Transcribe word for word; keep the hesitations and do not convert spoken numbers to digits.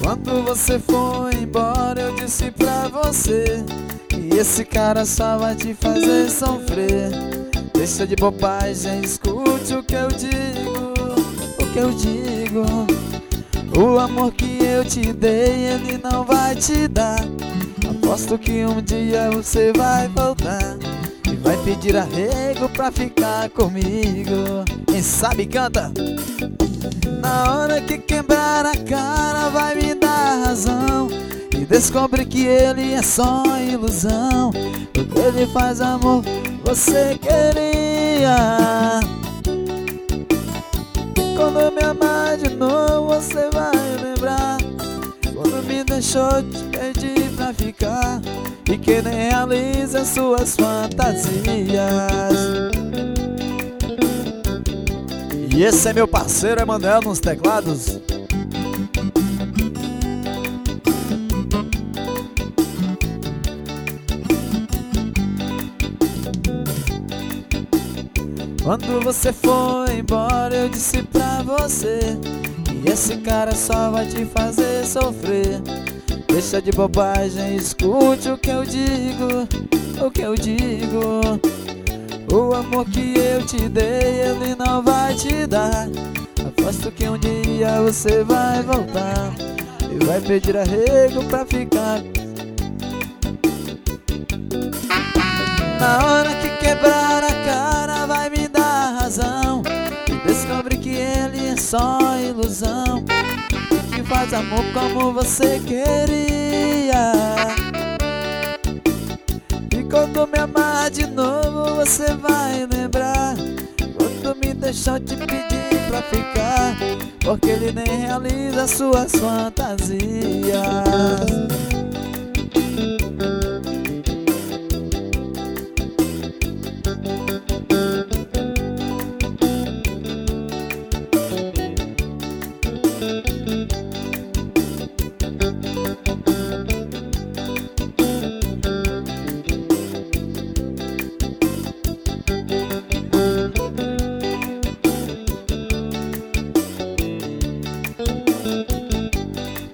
Quando você foi embora eu disse pra você que esse cara só vai te fazer sofrer. Deixa de bobagem, escute o que eu digo, o que eu digo. O amor que eu te dei ele não vai te dar. Aposto que um dia você vai voltar e vai pedir arrego pra ficar comigo. Quem sabe canta. Na hora que quebrar a cara vai me dar razão e descobre que ele é só ilusão. Porque ele faz amor você queria. Quando me amar de novo você vai lembrar. Quando me deixou te pedir pra ficar e que nem realiza suas fantasias. E esse é meu parceiro Emanuel nos teclados. Quando você foi embora eu disse pra você que esse cara só vai te fazer sofrer. Deixa de bobagem, escute o que eu digo, o que eu digo. O amor que eu te dei ele não vai te dar. Aposto que um dia você vai voltar e vai pedir arrego pra ficar. Na hora que quebrar a cara vai me dar razão e descobre que ele é só ilusão, que faz amor como você queria. E quando me amar de novo você vai lembrar. Quando me deixou te pedir pra ficar, porque ele nem realiza suas fantasias.